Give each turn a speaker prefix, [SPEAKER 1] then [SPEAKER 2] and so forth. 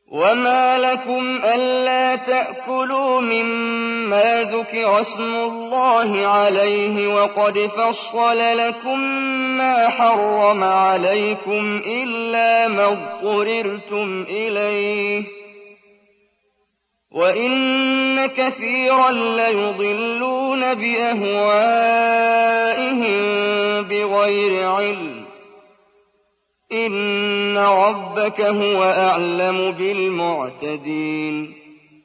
[SPEAKER 1] وَمَا لَكُمْ أَلَّا تَأْكُلُوا مِمَّا ذُكِرَ اسْمُ اللَّهِ عَلَيْهِ وَقَدْ فَصَّلَ لَكُم مَّا حَرَّمَ عَلَيْكُمْ إِلَّا مَا اضْطُرِرْتُمْ إِلَيْهِ ۗ وَإِنَّ كَثِيرًا لَّيُضِلُّونَ بِأَهْوَائِهِم بِغَيْرِ عِلْمٍ ۗ إِنَّ رَبَّكَ هُوَ أَعْلَمُ بِالْمُعْتَدِينَ